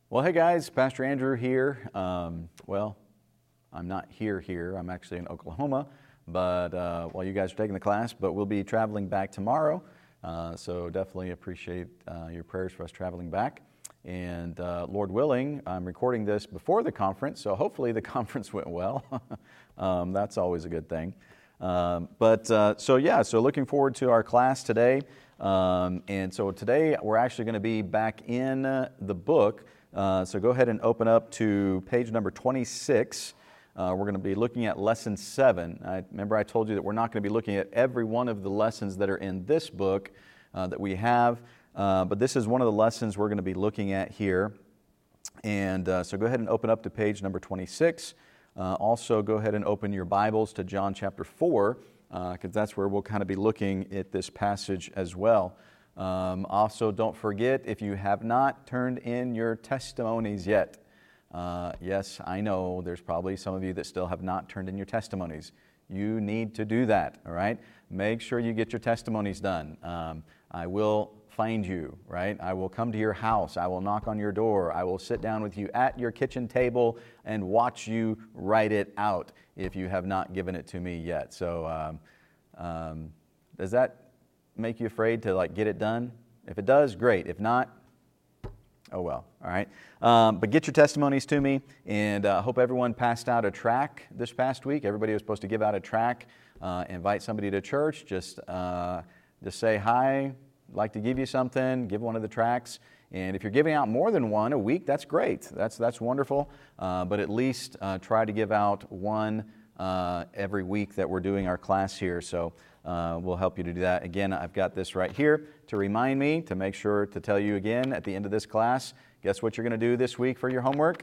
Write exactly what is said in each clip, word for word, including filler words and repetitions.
Well, hey guys, Pastor Andrew here. Um, well, I'm not here here. I'm actually in Oklahoma, but uh, while you guys are taking the class, but we'll be traveling back tomorrow. Uh, so definitely appreciate uh, your prayers for us traveling back. And uh, Lord willing, I'm recording this before the conference, so hopefully the conference went well. um, that's always a good thing. Um, but uh, so yeah, so looking forward to our class today. Um, and so today we're actually going to be back in uh, the book. Uh, so go ahead and open up to page number twenty-six. Uh, we're going to be looking at lesson seven. I, remember I told you that we're not going to be looking at every one of the lessons that are in this book uh, that we have, uh, but this is one of the lessons we're going to be looking at here. And uh, so go ahead and open up to page number twenty-six. Uh, also go ahead and open your Bibles to John chapter four, because uh, that's where we'll kind of be looking at this passage as well. Um, also, don't forget, if you have not turned in your testimonies yet, uh, yes, I know there's probably some of you that still have not turned in your testimonies. You need to do that, all right? Make sure you get your testimonies done. Um, I will find you, right? I will come to your house. I will knock on your door. I will sit down with you at your kitchen table and watch you write it out if you have not given it to me yet. So, um, um, does that make you afraid to like get it done? If it does, great. If not, oh well, all right. Um, but get your testimonies to me, and I uh, hope everyone passed out a tract this past week. Everybody was supposed to give out a tract, uh, invite somebody to church, just, uh, just say hi, like to give you something, give one of the tracts. And if you're giving out more than one a week, that's great. That's, that's wonderful. Uh, but at least uh, try to give out one uh, every week that we're doing our class here. So Uh, we'll help you to do that. Again, I've got this right here to remind me, to make sure to tell you again at the end of this class, guess what you're going to do this week for your homework?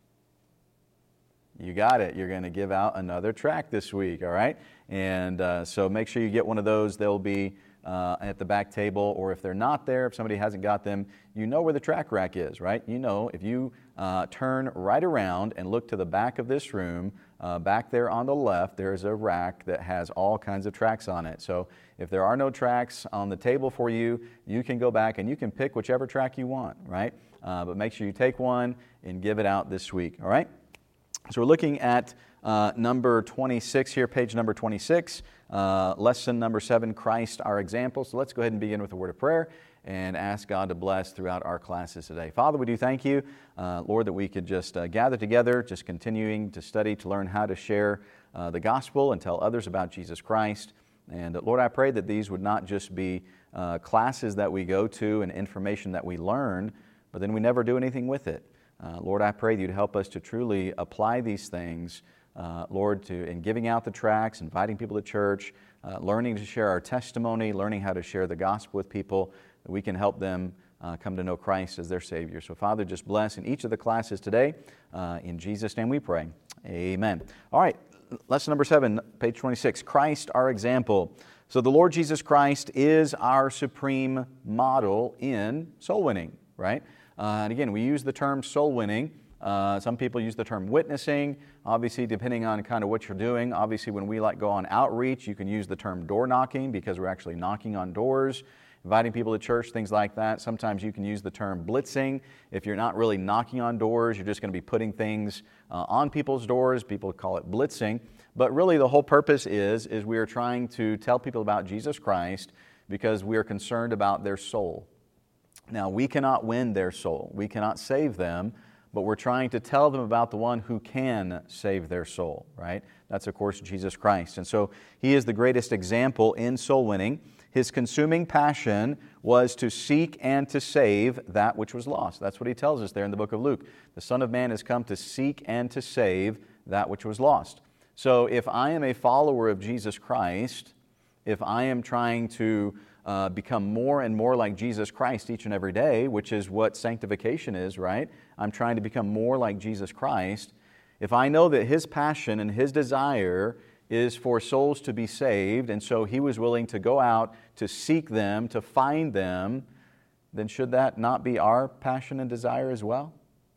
You got it. You're going to give out another tract this week, all right? And uh, so make sure you get one of those. They'll be uh, at the back table, or if they're not there, if somebody hasn't got them, you know where the tract rack is, right? You know, if you uh, turn right around and look to the back of this room, Uh, back there on the left, there's a rack that has all kinds of tracts on it. So if there are no tracts on the table for you, you can go back and you can pick whichever tract you want, right? Uh, but make sure you take one and give it out this week, all right? So we're looking at uh, number twenty-six here, page number twenty-six, uh, lesson number seven, Christ our example. So let's go ahead and begin with a word of prayer and ask God to bless throughout our classes today. Father, we do thank you, uh, Lord, that we could just uh, gather together, just continuing to study, to learn how to share uh, the gospel and tell others about Jesus Christ. And uh, Lord, I pray that these would not just be uh, classes that we go to and information that we learn, but then we never do anything with it. Uh, Lord, I pray that you'd help us to truly apply these things, uh, Lord, to in giving out the tracts, inviting people to church, uh, learning to share our testimony, learning how to share the gospel with people, that we can help them uh, come to know Christ as their Savior. So Father, just bless in each of the classes today. Uh, in Jesus' name we pray. Amen. All right, lesson number seven, page twenty-six, Christ our example. So the Lord Jesus Christ is our supreme model in soul winning, right? Uh, and again, we use the term soul winning. Uh, some people use the term witnessing, obviously depending on kind of what you're doing. Obviously when we like go on outreach, you can use the term door knocking because we're actually knocking on doors, inviting people to church, things like that. Sometimes you can use the term blitzing. If you're not really knocking on doors, you're just going to be putting things uh, on people's doors. People call it blitzing. But really the whole purpose is, is we are trying to tell people about Jesus Christ because we are concerned about their soul. Now, we cannot win their soul. We cannot save them, but we're trying to tell them about the one who can save their soul, right? That's, of course, Jesus Christ. And so He is the greatest example in soul winning. His consuming passion was to seek and to save that which was lost. That's what He tells us there in the book of Luke. The Son of Man has come to seek and to save that which was lost. So if I am a follower of Jesus Christ, if I am trying to uh, become more and more like Jesus Christ each and every day, which is what sanctification is, right? I'm trying to become more like Jesus Christ. If I know that His passion and His desire is for souls to be saved, and so He was willing to go out to seek them, to find them, then should that not be our passion and desire as well?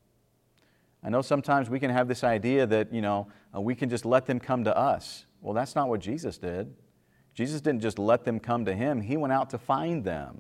I know sometimes we can have this idea that, you know, uh, we can just let them come to us. Well, that's not what Jesus did. Jesus didn't just let them come to Him. He went out to find them.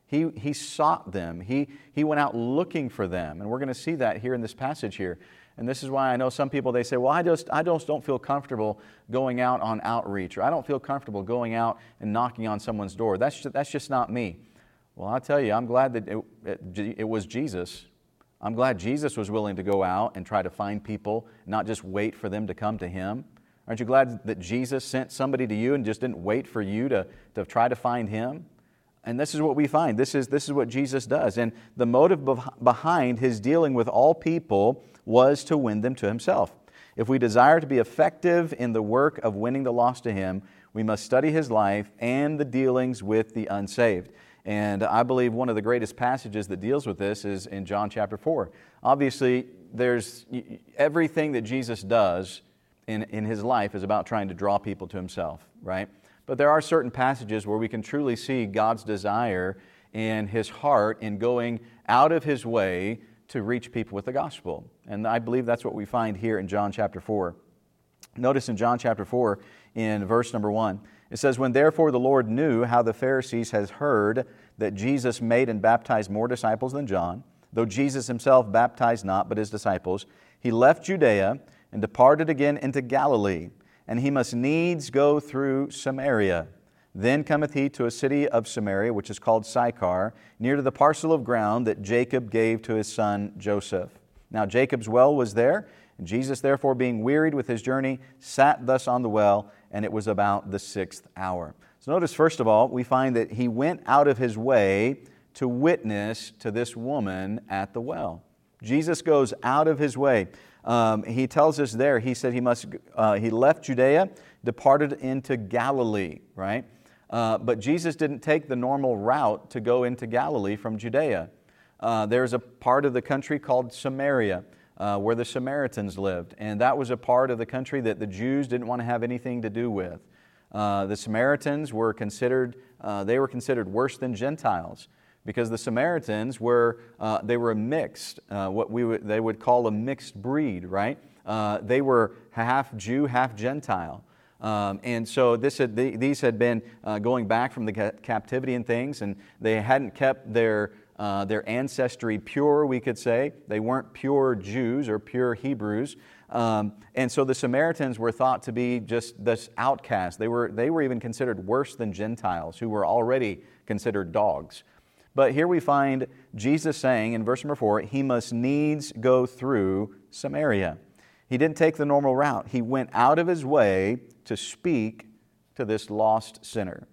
He, he sought them. He, he went out looking for them. And we're going to see that here in this passage here. And this is why I know some people, they say, well, I just, I just don't feel comfortable going out on outreach, or I don't feel comfortable going out and knocking on someone's door. That's just, that's just not me. Well, I'll tell you, I'm glad that it, it, it was Jesus. I'm glad Jesus was willing to go out and try to find people, not just wait for them to come to Him. Aren't you glad that Jesus sent somebody to you and just didn't wait for you to, to try to find Him? And this is what we find. This is, this is what Jesus does. And the motive behind His dealing with all people was to win them to Himself. If we desire to be effective in the work of winning the lost to Him, we must study His life and the dealings with the unsaved. And I believe one of the greatest passages that deals with this is in John chapter four. Obviously, there's everything that Jesus does in, in His life is about trying to draw people to Himself, right? But there are certain passages where we can truly see God's desire and His heart in going out of His way to reach people with the gospel. And I believe that's what we find here in John chapter four. Notice in John chapter four, in verse number one, it says, "When therefore the Lord knew how the Pharisees had heard that Jesus made and baptized more disciples than John, though Jesus Himself baptized not, but His disciples, He left Judea and departed again into Galilee. And He must needs go through Samaria. Then cometh He to a city of Samaria, which is called Sychar, near to the parcel of ground that Jacob gave to his son Joseph. Now Jacob's well was there, and Jesus therefore being wearied with His journey, sat thus on the well, and it was about the sixth hour." So notice, first of all, we find that He went out of His way to witness to this woman at the well. Jesus goes out of His way. Um, he tells us there, He said He must. Uh, he left Judea, departed into Galilee, right? Uh, but Jesus didn't take the normal route to go into Galilee from Judea. Uh, there's a part of the country called Samaria, uh, where the Samaritans lived. And that was a part of the country that the Jews didn't want to have anything to do with. Uh, the Samaritans were considered, uh, they were considered worse than Gentiles, because the Samaritans were, uh, they were mixed, uh, what we would, they would call a mixed breed, right? Uh, they were half Jew, half Gentile. Um, and so this had, these had been uh, going back from the ca- captivity and things, and they hadn't kept their, uh, their ancestry pure, we could say. They weren't pure Jews or pure Hebrews. Um, and so the Samaritans were thought to be just this outcast. They were, they were even considered worse than Gentiles, who were already considered dogs. But here we find Jesus saying in verse number four, He must needs go through Samaria. He didn't take the normal route. He went out of His way to speak to this lost sinner.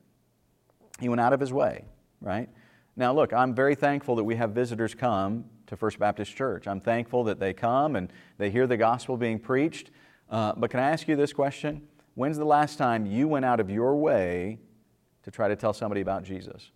He went out of His way, right? Now look, I'm very thankful that we have visitors come to First Baptist Church. I'm thankful that they come and they hear the gospel being preached. Uh, but can I ask you this question? When's the last time you went out of your way to try to tell somebody about Jesus?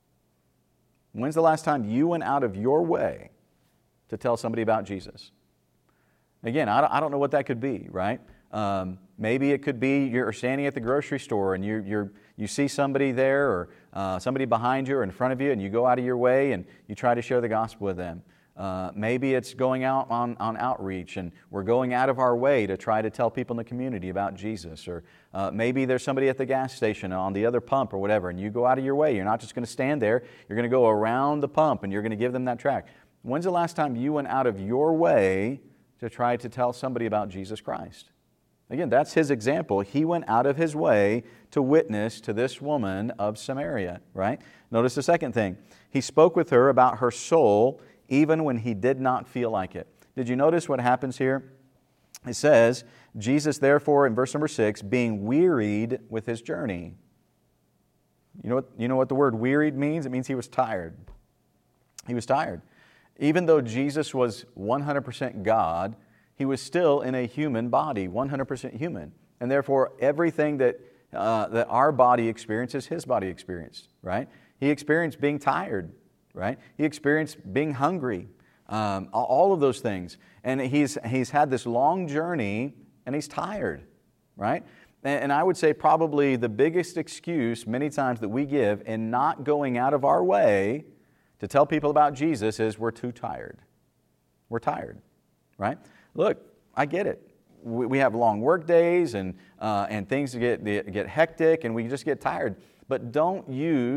When's the last time you went out of your way to tell somebody about Jesus? Again, I don't know what that could be, right? Um, maybe it could be you're standing at the grocery store and you you're, you see somebody there or uh, somebody behind you or in front of you, and you go out of your way and you try to share the gospel with them. Uh, maybe it's going out on, on outreach, and we're going out of our way to try to tell people in the community about Jesus. Or uh, maybe there's somebody at the gas station on the other pump or whatever, and you go out of your way. You're not just going to stand there. You're going to go around the pump and you're going to give them that tract. When's the last time you went out of your way to try to tell somebody about Jesus Christ? Again, that's His example. He went out of His way to witness to this woman of Samaria, right? Notice the second thing. He spoke with her about her soul even when He did not feel like it. Did you notice what happens here? It says, Jesus therefore, in verse number six, being wearied with His journey. You know what, you know what the word wearied means? It means He was tired. He was tired. Even though Jesus was one hundred percent God, He was still in a human body, one hundred percent human. And therefore, everything that, uh, that our body experiences, His body experienced, right? He experienced being tired, right? He experienced being hungry, um, all of those things. And he's, he's had this long journey, and He's tired, right? And, and I would say probably the biggest excuse many times that we give in not going out of our way to tell people about Jesus is we're too tired. We're tired, right? Look, I get it. We, we have long work days, and, uh, and things get, get hectic, and we just get tired. But don't use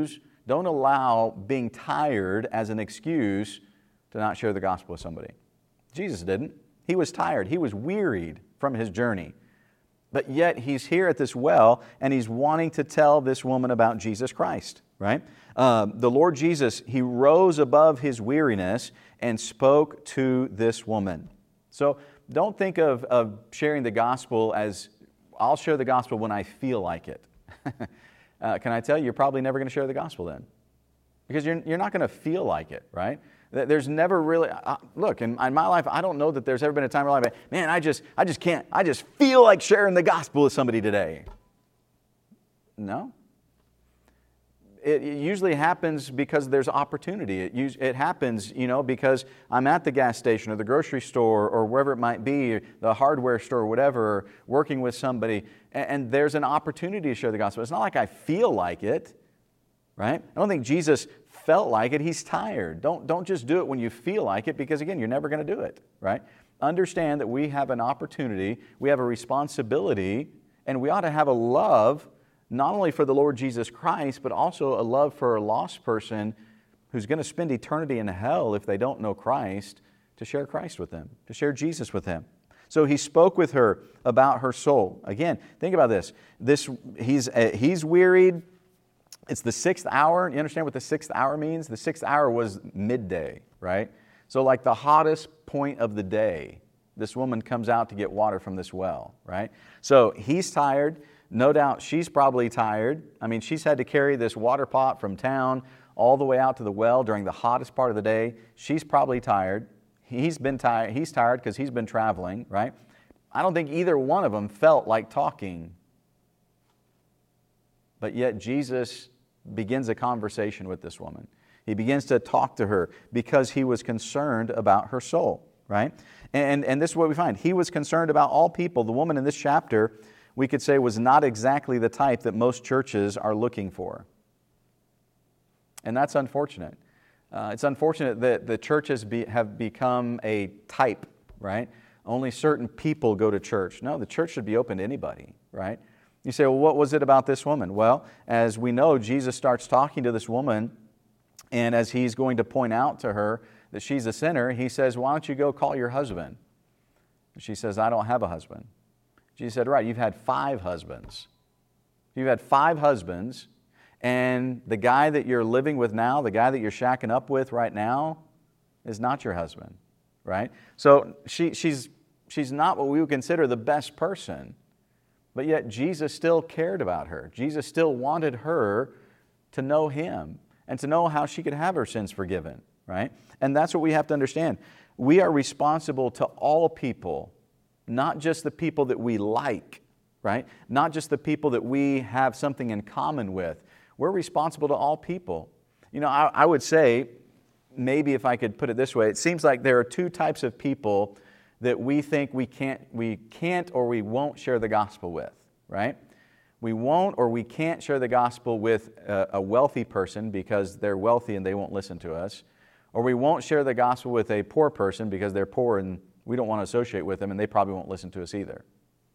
Don't allow being tired as an excuse to not share the gospel with somebody. Jesus didn't. He was tired. He was wearied from his journey. But yet he's here at this well and he's wanting to tell this woman about Jesus Christ, right? Um, the Lord Jesus, he rose above his weariness and spoke to this woman. So don't think of, of sharing the gospel as, I'll share the gospel when I feel like it. uh, can I tell you, you're probably never going to share the gospel then. Because you're, you're not going to feel like it, right? There's never really, uh, look, in, in my life, I don't know that there's ever been a time in my life, man, I just, I just can't, I just feel like sharing the gospel with somebody today. No. It, it usually happens because there's opportunity. It, us, it happens, you know, because I'm at the gas station or the grocery store or wherever it might be, the hardware store or whatever, or working with somebody, and, and there's an opportunity to share the gospel. It's not like I feel like it, right? I don't think Jesus felt like it. He's tired. Don't, don't just do it when you feel like it, because again, you're never going to do it, right? Understand that we have an opportunity, we have a responsibility, and we ought to have a love not only for the Lord Jesus Christ, but also a love for a lost person who's going to spend eternity in hell if they don't know Christ, to share Christ with them, to share Jesus with them. So he spoke with her about her soul. Again, think about this. This he's uh, he's wearied. It's the sixth hour. You understand what the sixth hour means? The sixth hour was midday, right? So like the hottest point of the day, this woman comes out to get water from this well, right? So he's tired. No doubt she's probably tired. I mean, she's had to carry this water pot from town all the way out to the well during the hottest part of the day. She's probably tired. He's been tired. He's tired because he's been traveling, right? I don't think either one of them felt like talking. But yet Jesus begins a conversation with this woman. He begins to talk to her because he was concerned about her soul, right? And, and this is what we find. He was concerned about all people. The woman in this chapter, we could say, was not exactly the type that most churches are looking for. And that's unfortunate. Uh, it's unfortunate that the churches be, have become a type, right? Only certain people go to church. No, the church should be open to anybody, right? You say, well, what was it about this woman? Well, as we know, Jesus starts talking to this woman, and as he's going to point out to her that she's a sinner, he says, why don't you go call your husband? She says, I don't have a husband. Jesus said, right, you've had five husbands. You've had five husbands, and the guy that you're living with now, the guy that you're shacking up with right now, is not your husband, right? So she, she's, she's not what we would consider the best person. But yet Jesus still cared about her. Jesus still wanted her to know Him and to know how she could have her sins forgiven, right? And that's what we have to understand. We are responsible to all people, not just the people that we like, right? Not just the people that we have something in common with. We're responsible to all people. You know, I, I would say, maybe if I could put it this way, it seems like there are two types of people that we think we can't, we can't or we won't share the gospel with, right? We won't or we can't share the gospel with a, a wealthy person because they're wealthy and they won't listen to us. Or we won't share the gospel with a poor person because they're poor and we don't want to associate with them and they probably won't listen to us either.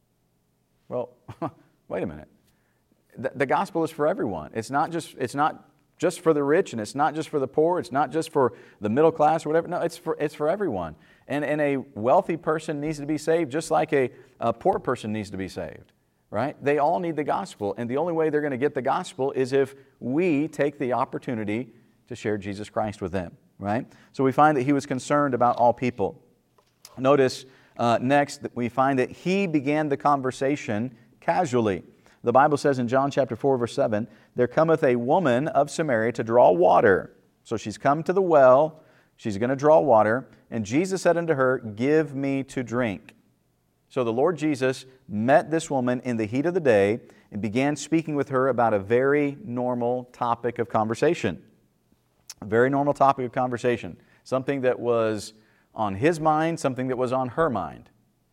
Well, wait a minute. The, the gospel is for everyone. It's not just, it's not just for the rich, and it's not just for the poor. It's not just for the middle class or whatever. No, it's for, it's for everyone. And, and a wealthy person needs to be saved just like a, a poor person needs to be saved, right? They all need the gospel. And the only way they're going to get the gospel is if we take the opportunity to share Jesus Christ with them, right? So we find that he was concerned about all people. Notice uh, next that we find that he began the conversation casually. The Bible says in John chapter four, verse seven, there cometh a woman of Samaria to draw water. So she's come to the well, she's going to draw water, and Jesus said unto her, give me to drink. So the Lord Jesus met this woman in the heat of the day and began speaking with her about a very normal topic of conversation. A very normal topic of conversation. Something that was on his mind, something that was on her mind.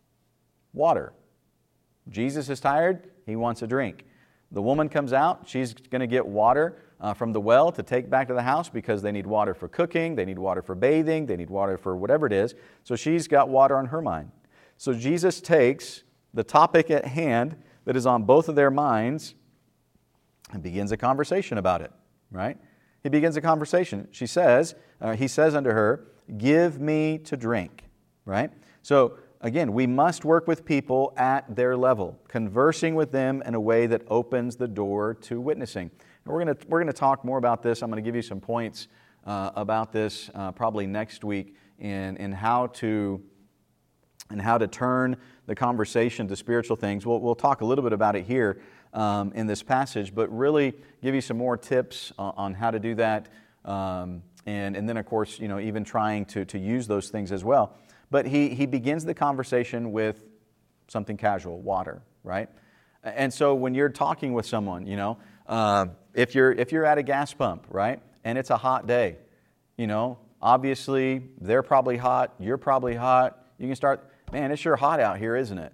Water. Jesus is tired. He wants a drink. The woman comes out. She's going to get water uh, from the well to take back to the house because they need water for cooking, they need water for bathing, they need water for whatever it is. So she's got water on her mind. So Jesus takes the topic at hand that is on both of their minds and begins a conversation about it, right? he begins a conversation. She says, uh, he says unto her, give me to drink, right? So again, we must work with people at their level, conversing with them in a way that opens the door to witnessing. And we're going to we're going to talk more about this. I'm going to give you some points uh, about this uh, probably next week in in how to and how to turn the conversation to spiritual things. We'll we'll talk a little bit about it here um, in this passage, but really give you some more tips on, on how to do that, um, and and then of course you know even trying to to use those things as well. But he, he begins the conversation with something casual, water, right? And so when you're talking with someone, you know, uh, if you're if you're at a gas pump, right, and it's a hot day, you know, obviously they're probably hot, you're probably hot. You can start, man, it's sure hot out here, isn't it?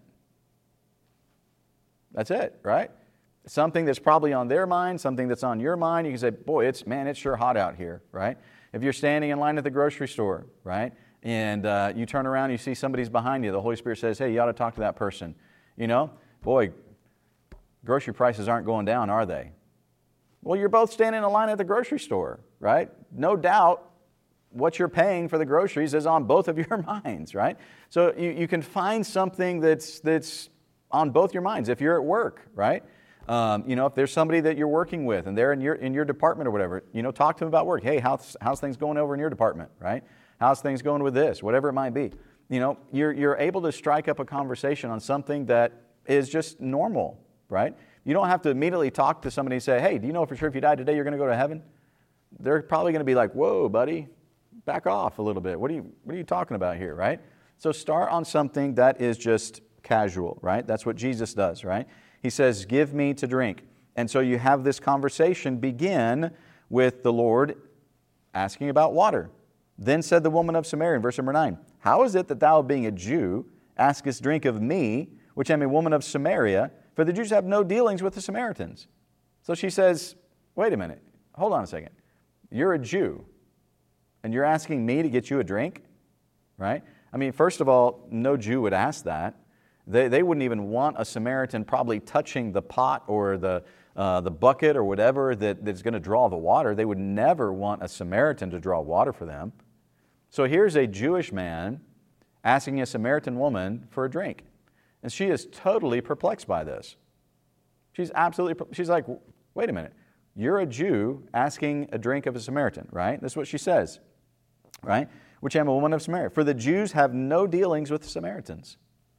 That's it, right? Something that's probably on their mind, something that's on your mind. You can say, boy, it's man, it's sure hot out here, right? If you're standing in line at the grocery store, right? And uh, you turn around, you see somebody's behind you. The Holy Spirit says, hey, you ought to talk to that person. You know, boy, grocery prices aren't going down, are they? Well, you're both standing in a line at the grocery store, right? No doubt what you're paying for the groceries is on both of your minds, right? So you, you can find something that's that's on both your minds. If you're at work, right? Um, you know, if there's somebody that you're working with and they're in your in your department or whatever, you know, talk to them about work. Hey, how's how's things going over in your department, right? How's things going with this? Whatever it might be. You know, you're, you're able to strike up a conversation on something that is just normal, right? You don't have to immediately talk to somebody and say, hey, do you know for sure if you die today, you're going to go to heaven? They're probably going to be like, whoa, buddy, back off a little bit. What are you, what are you talking about here, right? So start on something that is just casual, right? That's what Jesus does, right? He says, give me to drink. And so you have this conversation begin with the Lord asking about water. Then said the woman of Samaria in verse number nine, how is it that thou, being a Jew, askest drink of me, which am a woman of Samaria? For the Jews have no dealings with the Samaritans. So she says, wait a minute, hold on a second. You're a Jew, and you're asking me to get you a drink, right? I mean, first of all, no Jew would ask that. They, they wouldn't even want a Samaritan probably touching the pot or the uh, the bucket or whatever that, that's going to draw the water. They would never want a Samaritan to draw water for them. So here's a Jewish man asking a Samaritan woman for a drink. And she is totally perplexed by this. She's absolutely, she's like, wait a minute. You're a Jew asking a drink of a Samaritan, right? That's what she says, right? Which am a woman of Samaria. For the Jews have no dealings with the Samaritans.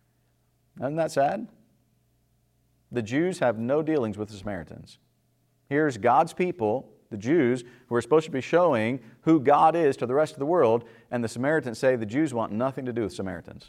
Isn't that sad? The Jews have no dealings with the Samaritans. Here's God's people, the Jews, who are supposed to be showing who God is to the rest of the world, and the Samaritans say the Jews want nothing to do with Samaritans.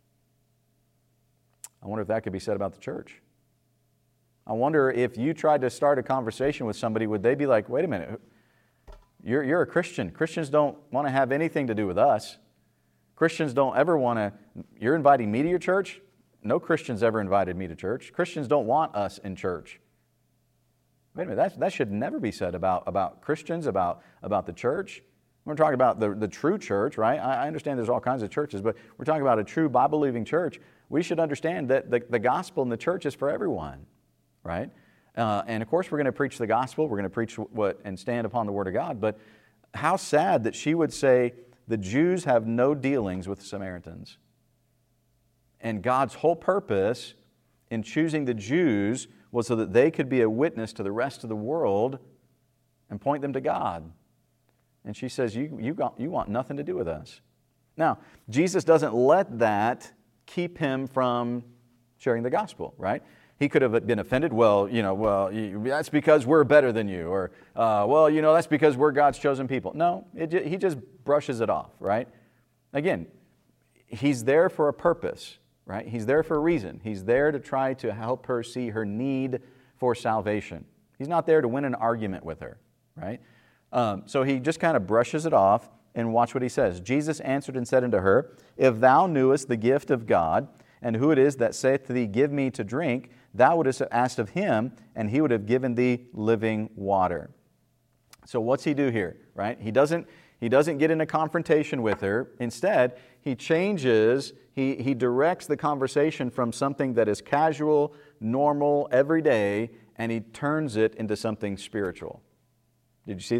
I wonder if that could be said about the church. I wonder if you tried to start a conversation with somebody, would they be like, wait a minute, you're, you're a Christian. Christians don't want to have anything to do with us. Christians don't ever want to, you're inviting me to your church? No Christians ever invited me to church. Christians don't want us in church. Wait a minute, that, that should never be said about, about Christians, about, about the church. We're talking about the, the true church, right? I, I understand there's all kinds of churches, but we're talking about a true Bible-believing church. We should understand that the, the gospel in the church is for everyone, right? Uh, and of course, we're going to preach the gospel. We're going to preach what and stand upon the Word of God. But how sad that she would say the Jews have no dealings with the Samaritans. And God's whole purpose in choosing the Jews was so that they could be a witness to the rest of the world and point them to God. And she says, you, you, got, you want nothing to do with us. Now, Jesus doesn't let that keep him from sharing the gospel, right? He could have been offended. Well, you know, well, you, that's because we're better than you. Or, uh, well, you know, that's because we're God's chosen people. No, it, he just brushes it off, right? Again, he's there for a purpose, right? He's there for a reason. He's there to try to help her see her need for salvation. He's not there to win an argument with her, right? Um, so he just kind of brushes it off, and watch what he says. Jesus answered and said unto her, if thou knewest the gift of God, and who it is that saith to thee, give me to drink, thou wouldst have asked of him, and he would have given thee living water. So what's he do here, right? He doesn't, he doesn't get in a confrontation with her. Instead, he changes, he, he directs the conversation from something that is casual, normal, everyday, and he turns it into something spiritual. Did you see that?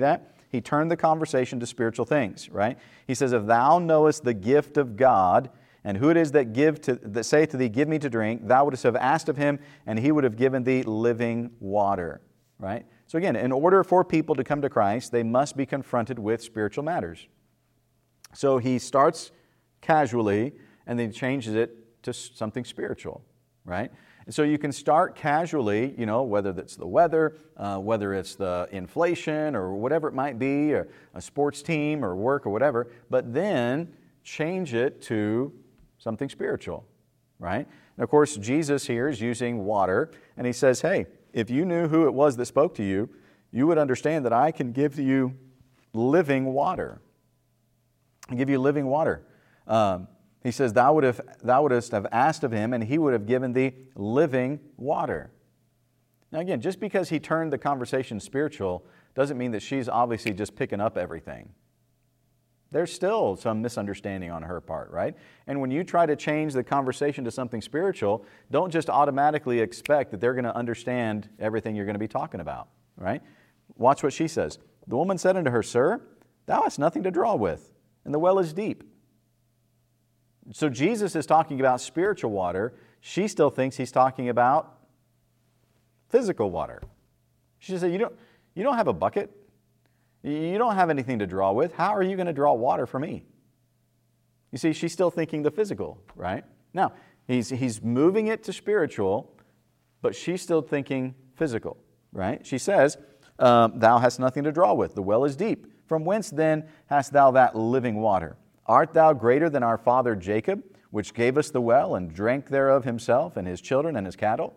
he turned the conversation to spiritual things, right? He says, if thou knowest the gift of God, and who it is that give to that saith to thee, give me to drink, thou wouldst have asked of him, and he would have given thee living water, right? So again, in order for people to come to Christ, they must be confronted with spiritual matters. So he starts casually, and then changes it to something spiritual, right? And so you can start casually, you know, whether it's the weather, uh, whether it's the inflation or whatever it might be, or a sports team or work or whatever, but then change it to something spiritual, right? And of course, Jesus here is using water, and he says, hey, if you knew who it was that spoke to you, you would understand that I can give to you living water. I give you living water. Um, he says, thou, would have, thou wouldst have asked of him, and he would have given thee living water. Now again, just because he turned the conversation spiritual doesn't mean that she's obviously just picking up everything. There's still some misunderstanding on her part, right? And when you try to change the conversation to something spiritual, don't just automatically expect that they're going to understand everything you're going to be talking about, right? Watch what she says. The woman said unto her, Sir, thou hast nothing to draw with, and the well is deep. So Jesus is talking about spiritual water. She still thinks he's talking about physical water. She said, you don't, you don't have a bucket? You don't have anything to draw with. How are you going to draw water for me? You see, she's still thinking the physical, right? Now, he's, he's moving it to spiritual, but she's still thinking physical, right? She says, um, thou hast nothing to draw with. The well is deep. From whence then hast thou that living water? Art thou greater than our father Jacob, which gave us the well and drank thereof himself and his children and his cattle?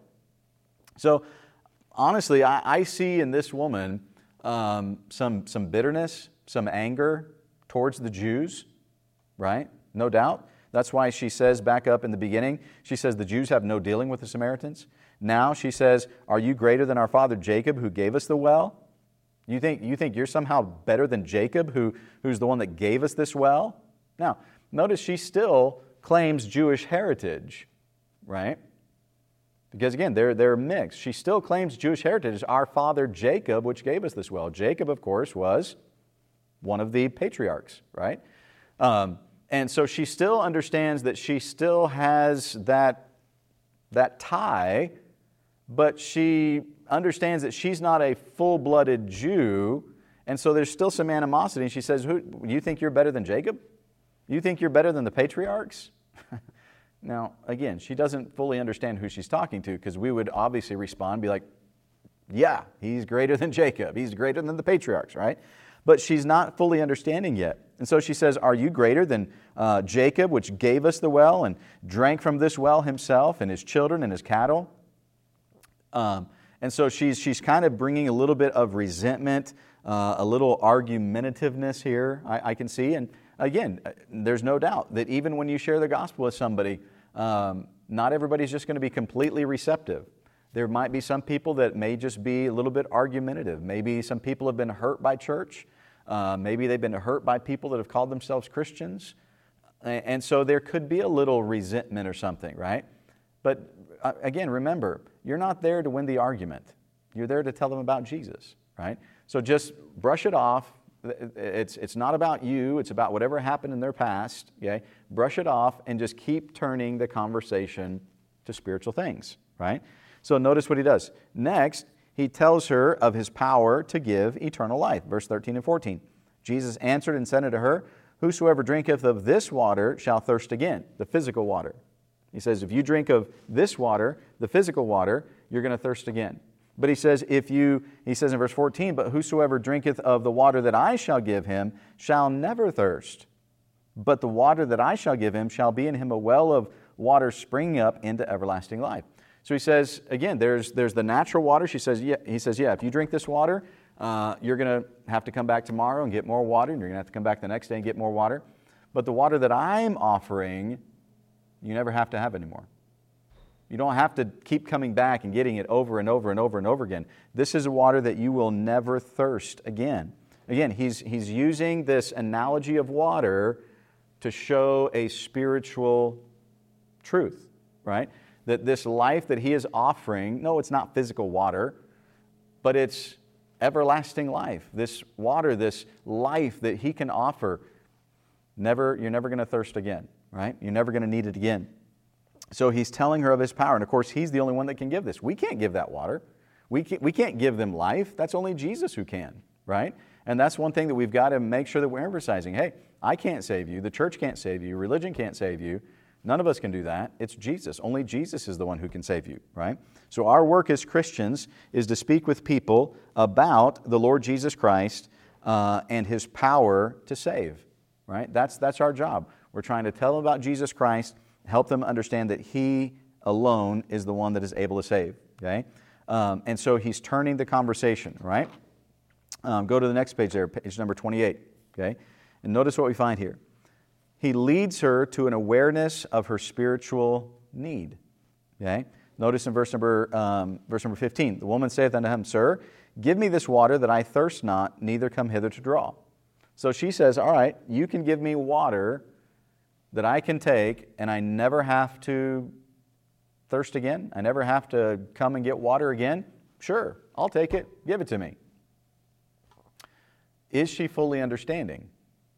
So, honestly, I, I see in this woman Um, some, some bitterness, some anger towards the Jews, right? No doubt. That's why she says back up in the beginning, she says the Jews have no dealing with the Samaritans. Now she says, are you greater than our father Jacob who gave us the well? You think, you think you're somehow better than Jacob who, who's the one that gave us this well? Now, notice she still claims Jewish heritage, right? Because again, they're, they're mixed. She still claims Jewish heritage, our father Jacob, which gave us this well. Jacob, of course, was one of the patriarchs, right? Um, and so she still understands that she still has that, that tie, but she understands that she's not a full-blooded Jew, and so there's still some animosity. And she says, Who, you think you're better than Jacob? You think you're better than the patriarchs? Now, again, she doesn't fully understand who she's talking to, because we would obviously respond, be like, yeah, he's greater than Jacob. He's greater than the patriarchs, right? But she's not fully understanding yet. And so she says, are you greater than uh, Jacob, which gave us the well and drank from this well himself and his children and his cattle? Um, and so she's, she's kind of bringing a little bit of resentment, uh, a little argumentativeness here, I, I can see. And again, there's no doubt that even when you share the gospel with somebody, um, not everybody's just going to be completely receptive. There might be some people that may just be a little bit argumentative. Maybe some people have been hurt by church. Uh, maybe they've been hurt by people that have called themselves Christians. And so there could be a little resentment or something, right? But uh, again, remember, you're not there to win the argument. You're there to tell them about Jesus, right? So just brush it off. It's, it's not about you. It's about whatever happened in their past, okay? Brush it off and just keep turning the conversation to spiritual things, right? So notice what he does. Next, he tells her of his power to give eternal life. Verse thirteen and fourteen. Jesus answered and said unto her, whosoever drinketh of this water shall thirst again, the physical water. He says, if you drink of this water, the physical water, you're going to thirst again. But he says, if you, he says in verse fourteen, but whosoever drinketh of the water that I shall give him shall never thirst. But the water that I shall give him shall be in him a well of water springing up into everlasting life. So he says, again, there's, there's the natural water. She says, yeah, he says, yeah, if you drink this water, uh, you're going to have to come back tomorrow and get more water, and you're going to have to come back the next day and get more water. But the water that I'm offering, you never have to have anymore. You don't have to keep coming back and getting it over and over and over and over again. This is a water that you will never thirst again. Again, he's, he's using this analogy of water to show a spiritual truth, right? That this life that he is offering, no, it's not physical water, but it's everlasting life, this water, this life that He can offer. Never, you're never going to thirst again, right? You're never going to need it again. So He's telling her of His power. And of course, He's the only one that can give this. We can't give that water. We can't, we can't give them life. That's only Jesus who can, right? And that's one thing that we've got to make sure that we're emphasizing. Hey, I can't save you. The church can't save you. Religion can't save you. None of us can do that. It's Jesus. Only Jesus is the one who can save you, right? So our work as Christians is to speak with people about the Lord Jesus Christ uh, and His power to save, right? That's, that's our job. We're trying to tell them about Jesus Christ, help them understand that He alone is the one that is able to save, okay? Um, and so He's turning the conversation, right? Um, go to the next page there, page number twenty-eight, okay? And notice what we find here. He leads her to an awareness of her spiritual need, okay? Notice in verse number, um, verse number fifteen, the woman saith unto him, Sir, give me this water that I thirst not, neither come hither to draw. So she says, all right, you can give me water that I can take and I never have to thirst again? I never have to come and get water again? Sure, I'll take it. Give it to me. Is she fully understanding?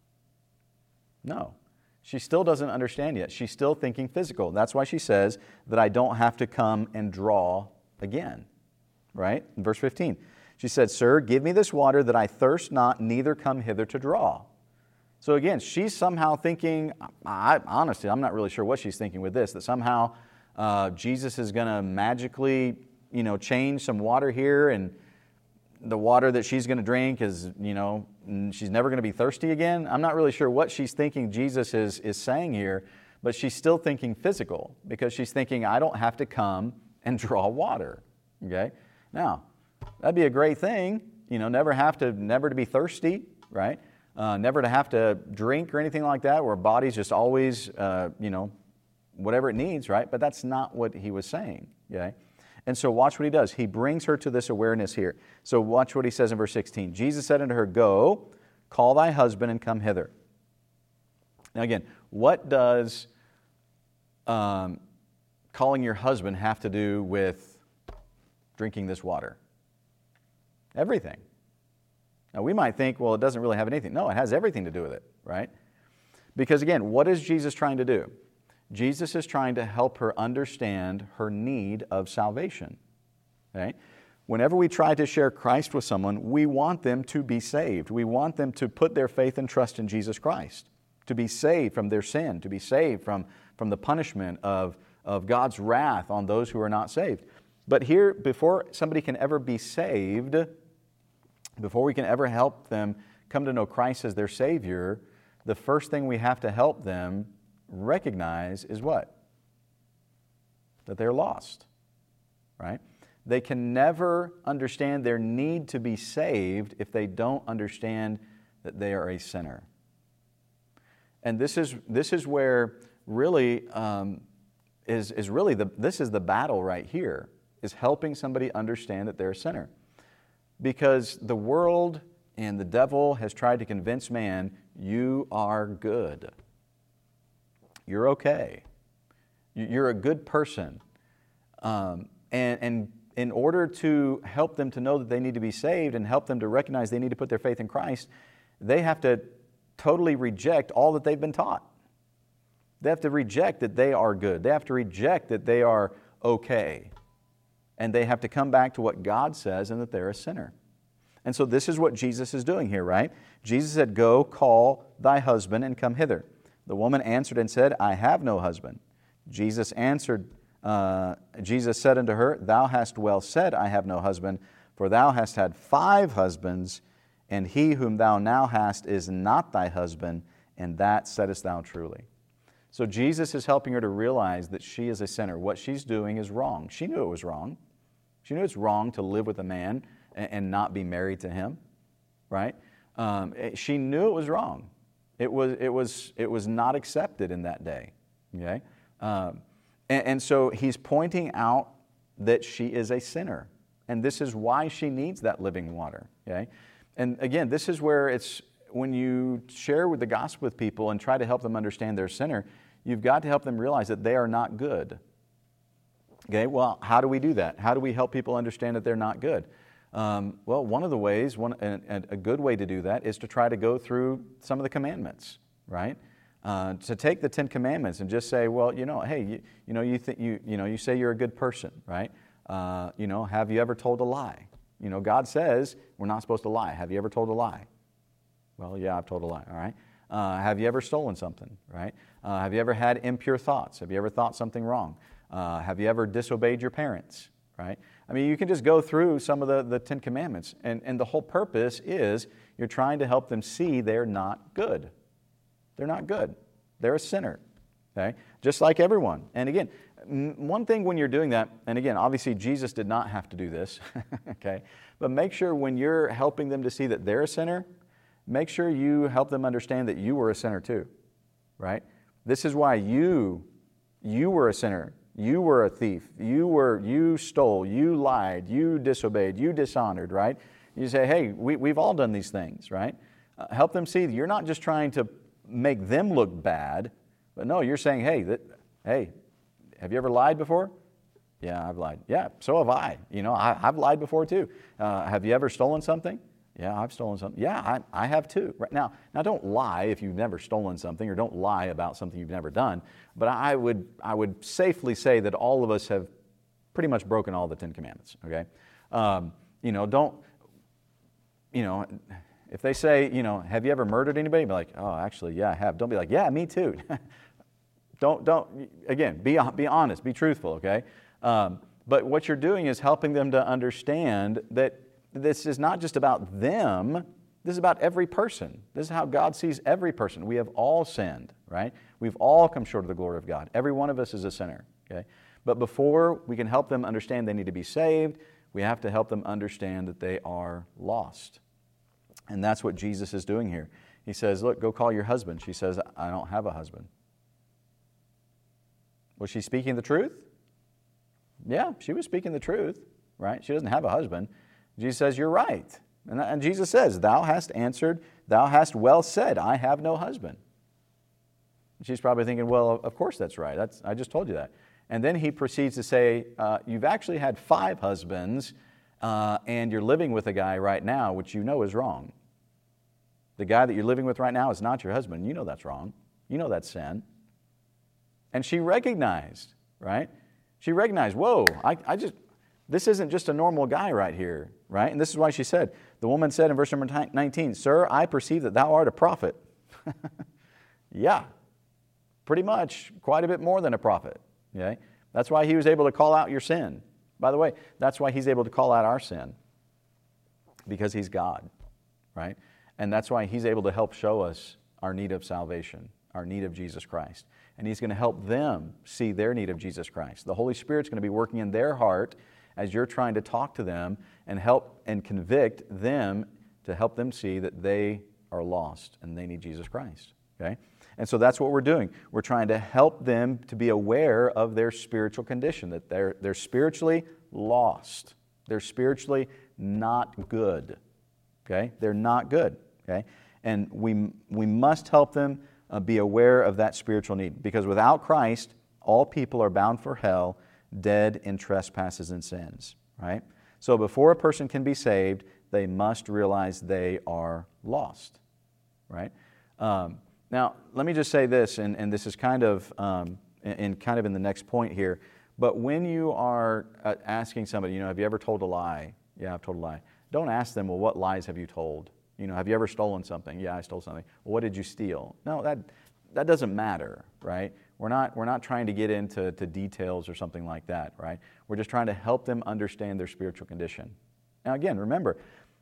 No. She still doesn't understand yet. She's still thinking physical. That's why she says that I don't have to come and draw again. Right? In verse fifteen. She said, Sir, give me this water that I thirst not, neither come hither to draw. So again, she's somehow thinking, I, honestly, I'm not really sure what she's thinking with this, that somehow uh, Jesus is going to magically, you know, change some water here, and the water that she's going to drink is, you know, she's never going to be thirsty again. I'm not really sure what she's thinking Jesus is, is saying here, but she's still thinking physical, because she's thinking, I don't have to come and draw water, okay? Now, that'd be a great thing, you know, never have to, never to be thirsty, right? Uh, never to have to drink or anything like that, where body's just always, uh, you know, whatever it needs, right? But that's not what he was saying, okay? And so watch what he does. He brings her to this awareness here. So watch what he says in verse sixteen. Jesus said unto her, Go, call thy husband and come hither. Now again, what does um, calling your husband have to do with drinking this water? Everything. Now we might think, well, it doesn't really have anything. No, it has everything to do with it, right? Because again, what is Jesus trying to do? Jesus is trying to help her understand her need of salvation. Okay? Whenever we try to share Christ with someone, we want them to be saved. We want them to put their faith and trust in Jesus Christ, to be saved from their sin, to be saved from, from the punishment of, of God's wrath on those who are not saved. But here, before somebody can ever be saved, before we can ever help them come to know Christ as their Savior, the first thing we have to help them recognize is what? That they're lost, right? They can never understand their need to be saved if they don't understand that they are a sinner. And this is this is where really um, is is really the this is the battle right here, is helping somebody understand that they're a sinner, because the world and the devil has tried to convince man, you are good. You're okay. You're a good person. Um, and, and in order to help them to know that they need to be saved and help them to recognize they need to put their faith in Christ, they have to totally reject all that they've been taught. They have to reject that they are good. They have to reject that they are okay. And they have to come back to what God says and that they're a sinner. And so this is what Jesus is doing here, right? Jesus said, Go, call thy husband and come hither. The woman answered and said, I have no husband. Jesus answered, uh, Jesus said unto her, Thou hast well said, I have no husband, for thou hast had five husbands, and he whom thou now hast is not thy husband, and that saidest thou truly. So Jesus is helping her to realize that she is a sinner. What she's doing is wrong. She knew it was wrong. She knew it's wrong to live with a man and, and not be married to him, right? Um, she knew it was wrong. It was, it was, it was not accepted in that day, okay? Um, and, and so he's pointing out that she is a sinner, and this is why she needs that living water, okay? And again, this is where it's, when you share with the gospel with people and try to help them understand they're a sinner, you've got to help them realize that they are not good. Okay, well, how do we do that? How do we help people understand that they're not good? Um, well, one of the ways, one, and, and a good way to do that is to try to go through some of the commandments, right? Uh, to take the Ten Commandments and just say, well, you know, hey, you, you know, you think you, you know, you say you're a good person, right? Uh, you know, have you ever told a lie? You know, God says we're not supposed to lie. Have you ever told a lie? Well, yeah, I've told a lie. All right. Uh, have you ever stolen something? Right? Uh, have you ever had impure thoughts? Have you ever thought something wrong? Uh, have you ever disobeyed your parents? Right? I mean, you can just go through some of the, the Ten Commandments, and, and the whole purpose is you're trying to help them see they're not good. They're not good. They're a sinner. Okay? Just like everyone. And again, one thing when you're doing that, and again, obviously Jesus did not have to do this, okay? But make sure when you're helping them to see that they're a sinner, make sure you help them understand that you were a sinner too, right? This is why you, you were a sinner. You were a thief. You were, you stole, you lied, you disobeyed, you dishonored, right? You say, hey, we, we've all done these things, right? Uh, help them see that you're not just trying to make them look bad, but no, you're saying, hey, that, hey, have you ever lied before? Yeah, I've lied. Yeah, so have I. You know, I, I've lied before too. Uh, have you ever stolen something? Yeah, I've stolen something. Yeah, I, I have too. Right now, now don't lie if you've never stolen something, or don't lie about something you've never done. But I would, I would safely say that all of us have pretty much broken all the Ten Commandments. Okay, um, you know, don't, you know, if they say, you know, have you ever murdered anybody? Be like, oh, actually, yeah, I have. Don't be like, yeah, me too. don't, don't. Again, be be honest, be truthful. Okay, um, but what you're doing is helping them to understand that this is not just about them, this is about every person. This is how God sees every person. We have all sinned, right? We've all come short of the glory of God. Every one of us is a sinner, okay? But before we can help them understand they need to be saved, we have to help them understand that they are lost. And that's what Jesus is doing here. He says, look, go call your husband. She says, I don't have a husband. Was she speaking the truth? Yeah, she was speaking the truth, right? She doesn't have a husband. Jesus says, you're right. And, and Jesus says, thou hast answered, thou hast well said, I have no husband. And she's probably thinking, well, of course that's right. That's, I just told you that. And then he proceeds to say, uh, you've actually had five husbands, uh, and you're living with a guy right now, which you know is wrong. The guy that you're living with right now is not your husband. You know that's wrong. You know that's sin. And she recognized, right? She recognized, whoa, I, I just... this isn't just a normal guy right here, right? And this is why she said, the woman said in verse number nineteen, Sir, I perceive that thou art a prophet. Yeah, pretty much, quite a bit more than a prophet, okay? That's why he was able to call out your sin. By the way, that's why he's able to call out our sin, because he's God, right? And that's why he's able to help show us our need of salvation, our need of Jesus Christ. And he's going to help them see their need of Jesus Christ. The Holy Spirit's going to be working in their heart as you're trying to talk to them and help and convict them to help them see that they are lost and they need Jesus Christ, okay? And so that's what we're doing. We're trying to help them to be aware of their spiritual condition, that they're, they're spiritually lost. They're spiritually not good, okay? They're not good, okay? And we, we must help them uh, be aware of that spiritual need, because without Christ, all people are bound for hell, dead in trespasses and sins, right? So before a person can be saved, they must realize they are lost, right? Um, now, let me just say this, and, and this is kind of, um, in, in kind of in the next point here, but when you are uh, asking somebody, you know, have you ever told a lie? Yeah, I've told a lie. Don't ask them, well, what lies have you told? You know, have you ever stolen something? Yeah, I stole something. Well, what did you steal? No, that that doesn't matter, right? We're not, we're not trying to get into to details or something like that, right? We're just trying to help them understand their spiritual condition. Now again, remember,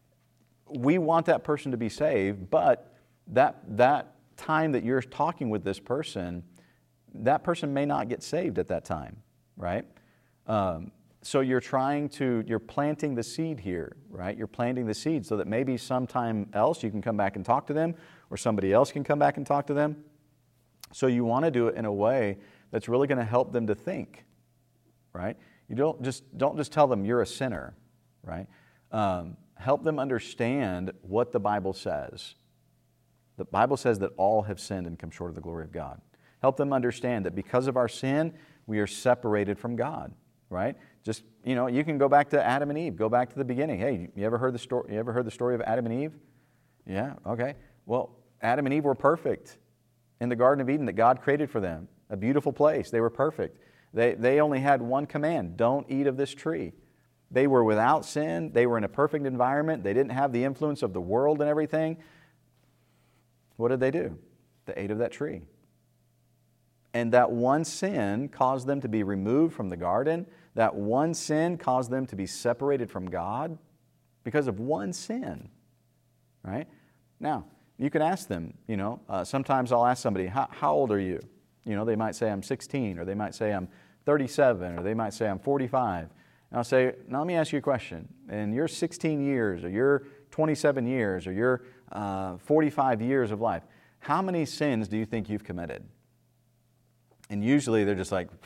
we want that person to be saved, but that, that time that you're talking with this person, that person may not get saved at that time, right? Um, so you're trying to, you're planting the seed here, right? You're planting the seed so that maybe sometime else you can come back and talk to them, or somebody else can come back and talk to them. So you want to do it in a way that's really going to help them to think, right? You don't just don't just tell them you're a sinner, right? Um, help them understand what the Bible says. The Bible says that all have sinned and come short of the glory of God. Help them understand that because of our sin, we are separated from God. right? Just, you know, you can go back to Adam and Eve. Go back to the beginning. Hey, you ever heard the story? You ever heard the story of Adam and Eve? Yeah, okay. Well, Adam and Eve were perfect in the Garden of Eden that God created for them. A beautiful place. They were perfect. They, they only had one command: don't eat of this tree. They were without sin. They were in a perfect environment. They didn't have the influence of the world and everything. What did they do? They ate of that tree. And that one sin caused them to be removed from the garden. That one sin caused them to be separated from God because of one sin. Right? Now, you can ask them, you know, uh, sometimes I'll ask somebody, how, how old are you? You know, they might say I'm sixteen, or they might say I'm thirty-seven, or they might say I'm forty-five. And I'll say, now let me ask you a question. In your sixteen years, or your twenty-seven years, or your uh, forty-five years of life, how many sins do you think you've committed? And usually they're just like,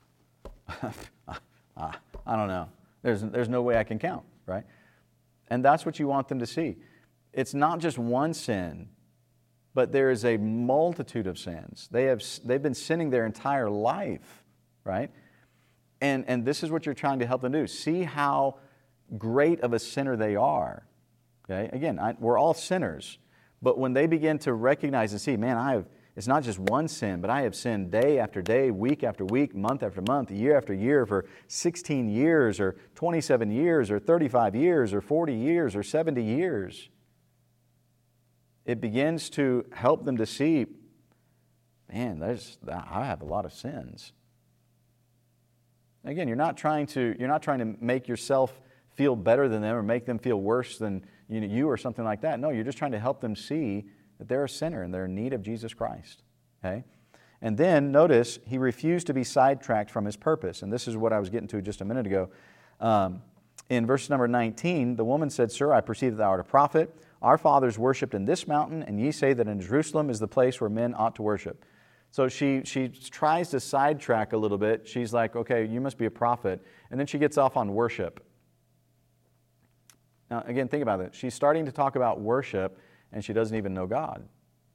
I don't know. There's, there's no way I can count, right? And that's what you want them to see. It's not just one sin, but there is a multitude of sins. They have, they've been sinning their entire life, right? And, and this is what you're trying to help them do. See how great of a sinner they are. Okay? Again, I, we're all sinners. But when they begin to recognize and see, man, I have, it's not just one sin, but I have sinned day after day, week after week, month after month, year after year for sixteen years or twenty-seven years or thirty-five years or forty years or seventy years. It begins to help them to see, man, there's, I have a lot of sins. Again, you're not trying to, you're not trying to make yourself feel better than them or make them feel worse than you know, you or something like that. No, you're just trying to help them see that they're a sinner and they're in need of Jesus Christ. Okay? And then, notice, he refused to be sidetracked from his purpose. And this is what I was getting to just a minute ago. Um, in verse number nineteen, the woman said, Sir, I perceive that thou art a prophet. Our fathers worshipped in this mountain, and ye say that in Jerusalem is the place where men ought to worship. So she, she tries to sidetrack a little bit. She's like, okay, you must be a prophet. And then she gets off on worship. Now, again, think about it. She's starting to talk about worship, and she doesn't even know God.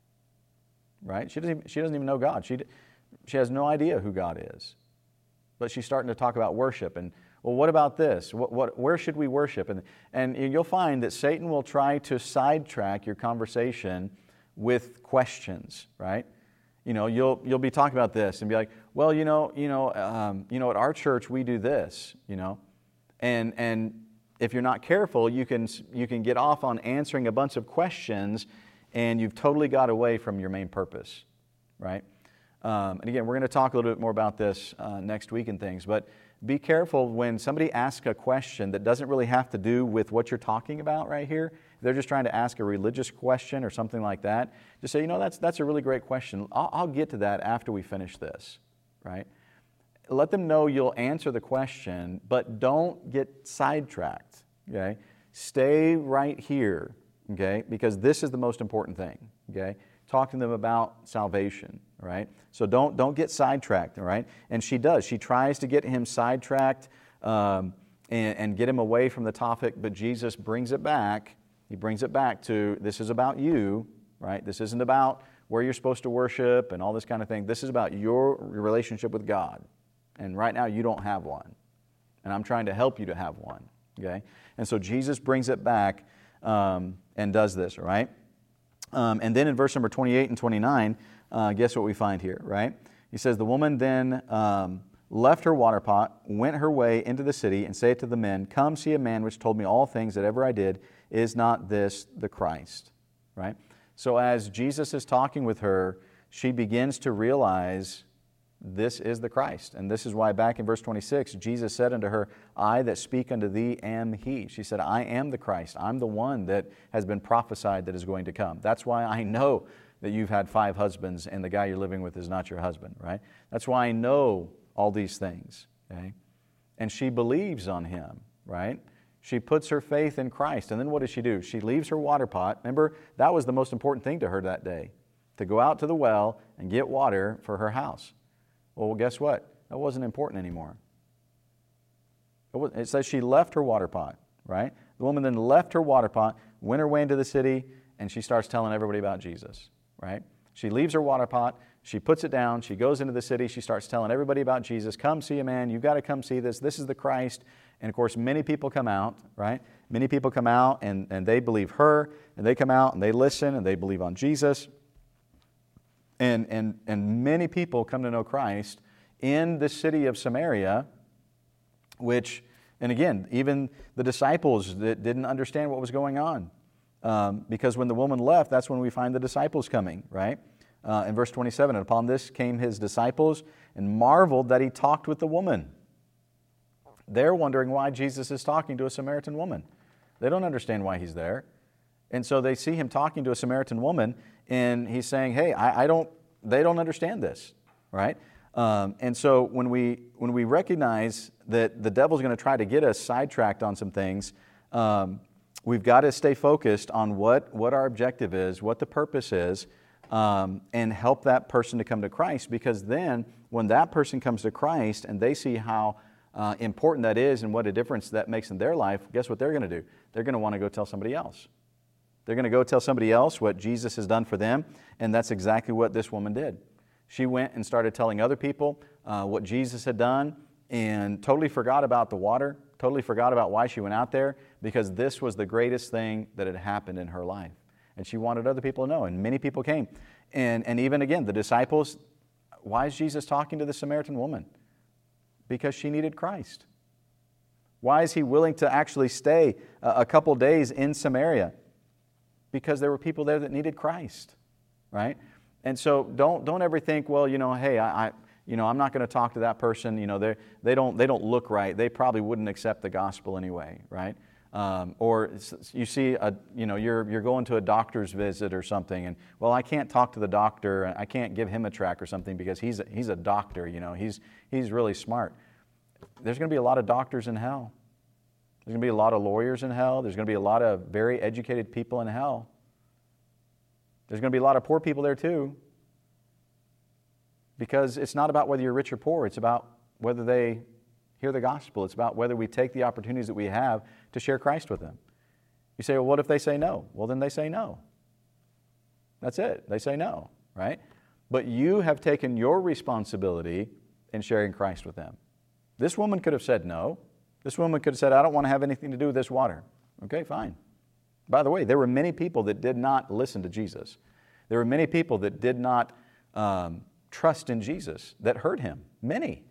Right? She doesn't even, she doesn't even know God. She, she has no idea who God is. But she's starting to talk about worship. And, well, what about this? What, what, where should we worship? And, and you'll find that Satan will try to sidetrack your conversation with questions, right? You know, you'll you'll be talking about this and be like, well, you know, you know, um, you know, at our church we do this, you know, and and if you're not careful, you can you can get off on answering a bunch of questions, and you've totally got away from your main purpose, right? Um, and again, we're going to talk a little bit more about this uh, next week and things, but be careful when somebody asks a question that doesn't really have to do with what you're talking about right here. If they're just trying to ask a religious question or something like that, just say, you know, that's that's a really great question. I'll, I'll get to that after we finish this, right? Let them know you'll answer the question, but don't get sidetracked, okay? Stay right here, okay? Because this is the most important thing, okay? Talk to them about salvation, right? So don't don't get sidetracked, all right? And she does. She tries to get him sidetracked um, and, and get him away from the topic, but Jesus brings it back. He brings it back to, this is about you, right? This isn't about where you're supposed to worship and all this kind of thing. This is about your relationship with God. And right now you don't have one. And I'm trying to help you to have one, okay? And so Jesus brings it back um, and does this, all right? Um, and then in verse number twenty-eight and twenty-nine, uh, guess what we find here, right? He says, the woman then um, left her water pot, went her way into the city, and said to the men, come see a man which told me all things that ever I did. Is not this the Christ, right? So as Jesus is talking with her, she begins to realize this is the Christ. And this is why back in verse twenty-six, Jesus said unto her, I that speak unto thee am he. She said, I am the Christ. I'm the one that has been prophesied that is going to come. That's why I know that you've had five husbands and the guy you're living with is not your husband, right? That's why I know all these things, okay? And she believes on him, right? She puts her faith in Christ. And then what does she do? She leaves her water pot. Remember, that was the most important thing to her that day, to go out to the well and get water for her house. Well, guess what? That wasn't important anymore. It, was, it says she left her water pot, right? The woman then left her water pot, went her way into the city, and she starts telling everybody about Jesus, right? She leaves her water pot, She puts it down. She goes into the city. She starts telling everybody about Jesus. Come see a man. You've got to come see this. This is the Christ. And of course, many people come out, right? Many people come out and, and they believe her, and they come out and they listen and they believe on Jesus. And, and, and many people come to know Christ in the city of Samaria, which, and again, even the disciples that didn't understand what was going on. Um, because when the woman left, that's when we find the disciples coming, right? Uh, in verse twenty-seven, and upon this came his disciples and marveled that he talked with the woman. They're wondering why Jesus is talking to a Samaritan woman. They don't understand why he's there. And so they see him talking to a Samaritan woman, and he's saying, hey, I, I don't, they don't understand this, right? Um, and so when we when we recognize that the devil's going to try to get us sidetracked on some things, um, we've got to stay focused on what, what our objective is, what the purpose is, um, and help that person to come to Christ. Because then when that person comes to Christ and they see how uh, important that is and what a difference that makes in their life, guess what they're going to do? They're going to want to go tell somebody else. They're going to go tell somebody else what Jesus has done for them, and that's exactly what this woman did. She went and started telling other people uh, what Jesus had done and totally forgot about the water, totally forgot about why she went out there, because this was the greatest thing that had happened in her life. And she wanted other people to know, and many people came. And, and even again, the disciples, why is Jesus talking to the Samaritan woman? Because she needed Christ. Why is he willing to actually stay a, a couple days in Samaria? Because there were people there that needed Christ, right? And so don't don't ever think, well, you know, hey, I, I you know, I'm not going to talk to that person. You know, they they don't they don't look right. They probably wouldn't accept the gospel anyway, right? Um, or you see, a, you know, you're you're going to a doctor's visit or something, and well, I can't talk to the doctor. I can't give him a tract or something because he's a, he's a doctor. You know, he's he's really smart. There's going to be a lot of doctors in hell. There's going to be a lot of lawyers in hell. There's going to be a lot of very educated people in hell. There's going to be a lot of poor people there too. Because it's not about whether you're rich or poor. It's about whether they hear the gospel. It's about whether we take the opportunities that we have to share Christ with them. You say, well, what if they say no? Well, then they say no. That's it. They say no, right? But you have taken your responsibility in sharing Christ with them. This woman could have said no. This woman could have said, I don't want to have anything to do with this water. Okay, fine. By the way, there were many people that did not listen to Jesus. There were many people that did not um, trust in Jesus, that hurt him. Many.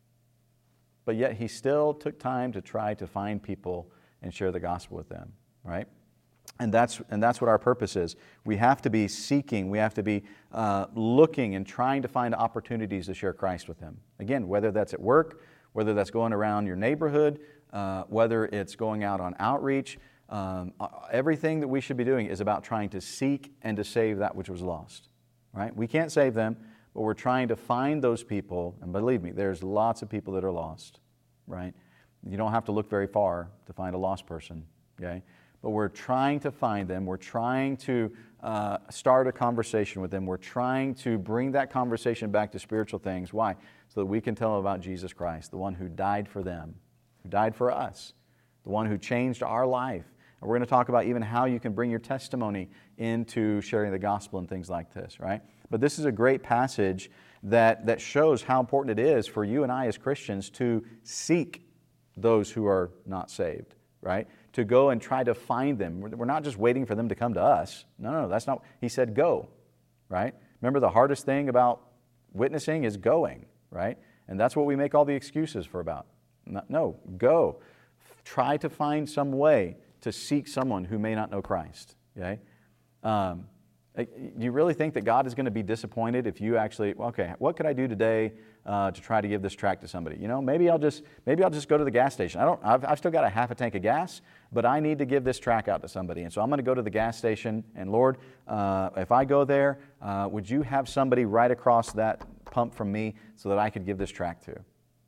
But yet he still took time to try to find people and share the gospel with them, right? And that's and that's what our purpose is. We have to be seeking, we have to be uh, looking and trying to find opportunities to share Christ with them. Again, whether that's at work, whether that's going around your neighborhood, uh, whether it's going out on outreach, um, everything that we should be doing is about trying to seek and to save that which was lost, right? We can't save them, but we're trying to find those people, and believe me, there's lots of people that are lost, right? You don't have to look very far to find a lost person, okay? But we're trying to find them. We're trying to uh, start a conversation with them. We're trying to bring that conversation back to spiritual things. Why? So that we can tell them about Jesus Christ, the one who died for them, who died for us, the one who changed our life. And we're going to talk about even how you can bring your testimony into sharing the gospel and things like this, right? But this is a great passage that, that shows how important it is for you and I as Christians to seek those who are not saved, right? To go and try to find them. We're not just waiting for them to come to us. No, no, that's not. He said go, right? Remember, the hardest thing about witnessing is going, right? And that's what we make all the excuses for about. No, go. Try to find some way to seek someone who may not know Christ, okay? Um, do you really think that God is going to be disappointed if you actually, okay, what could I do today uh, to try to give this tract to somebody? You know, maybe I'll just maybe I'll just go to the gas station. I don't. I've, I've still got a half a tank of gas, but I need to give this tract out to somebody, and so I'm going to go to the gas station. And Lord, uh, if I go there, uh, would you have somebody right across that pump from me so that I could give this tract to?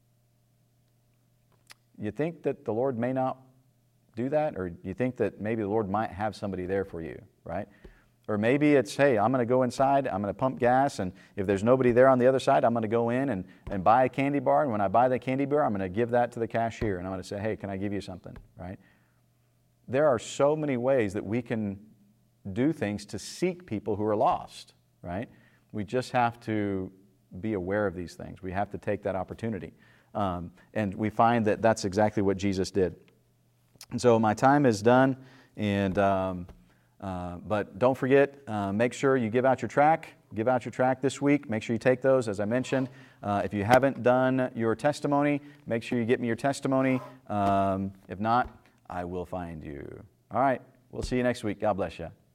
You think that the Lord may not do that, or you think that maybe the Lord might have somebody there for you, right? Or maybe it's, hey, I'm going to go inside, I'm going to pump gas, and if there's nobody there on the other side, I'm going to go in and, and buy a candy bar, and when I buy the candy bar, I'm going to give that to the cashier, and I'm going to say, hey, can I give you something, right? There are so many ways that we can do things to seek people who are lost, right? We just have to be aware of these things. We have to take that opportunity. Um, and we find that that's exactly what Jesus did. And so my time is done. And um, uh, but don't forget, uh, make sure you give out your track. Give out your track this week. Make sure you take those, as I mentioned. Uh, if you haven't done your testimony, make sure you get me your testimony. Um, if not, I will find you. All right. We'll see you next week. God bless you.